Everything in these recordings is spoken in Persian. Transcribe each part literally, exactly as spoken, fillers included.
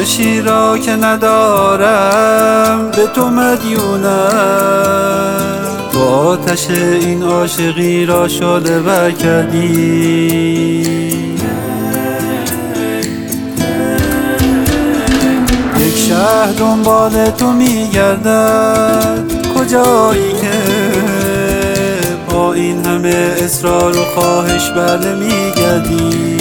آرامشی را که ندارم به تو مدیونم. تو آتش این عاشقی را شعله ور کردی. یک شهر دنبال تو میگردد، کجایی که با این همه اصرار و خواهش بر نمیگردی.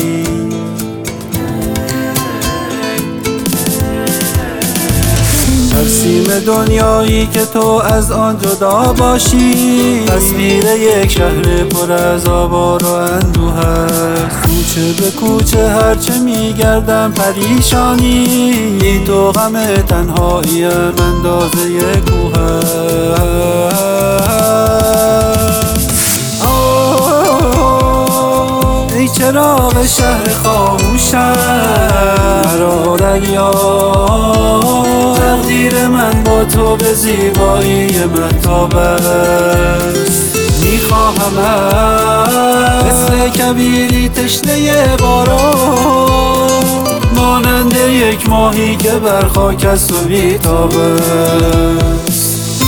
ترسیم دنیایی که تو از آن جدا باشی، تصویر یک شهر پر از آوار و اندوه است. کوچه به کوچه هرچه میگردم پریشانی، تو غم تنهاییم اندازه کوه است. ای چراغ شهر خاموشم مرا دریا، تقدیر من با تو به زیبایی مهتاب است. میخواهمت مثل کبیری تشنه باران، مانند یک ماهی که بر خاک است و بی‌تاب است.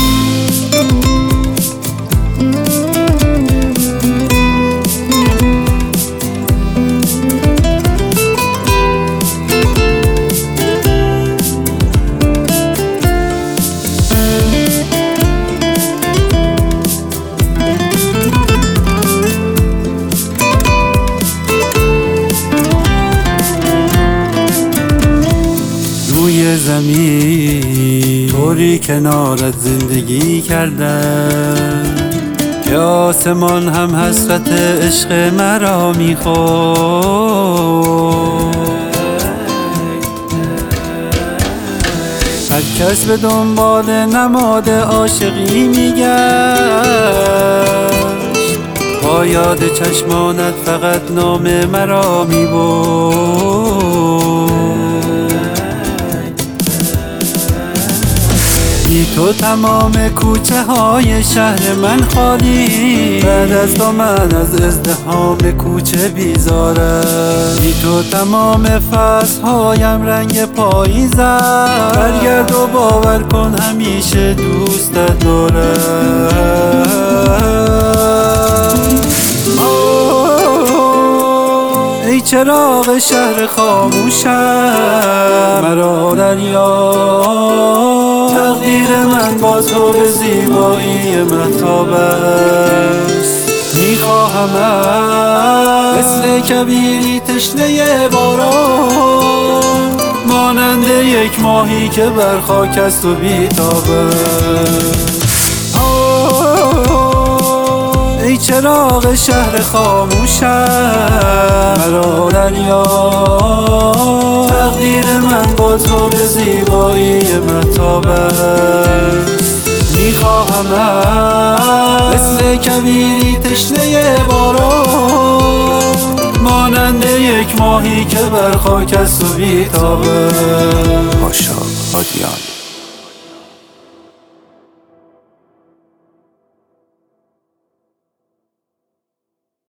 روی زمین طوری کنارت زندگی کردم که آسمان هم حسرت عشق مرا میخورد. هر کس به دنبال نماد عاشقی میگشت، با یاد چشمانت فقط نام مرا میبرد. بی تو تمام کوچه های شهر من خالی، بعد از تو من از ازدحام کوچه بیزارم. بی تو تمام فصل هایم رنگ پاییزم، برگرد و باور کن همیشه دوستت دارم. ای چراغ شهر خاموشم مرا دریا، تقدیر من با تو به زیبایی مهتاب است. میخواهمت مثل کبیری تشنه باران، مانند یک ماهی که بر خاک است و بی‌تاب است. ای چراغ شهر خاموشم مرا دریا، تقدیر من با تو به زیبایی مهتاب است. میخواهمت مثل کبیری تشنه باران، مانند یک ماهی که بر خاک است و بی‌تاب است. پاشا آدیان.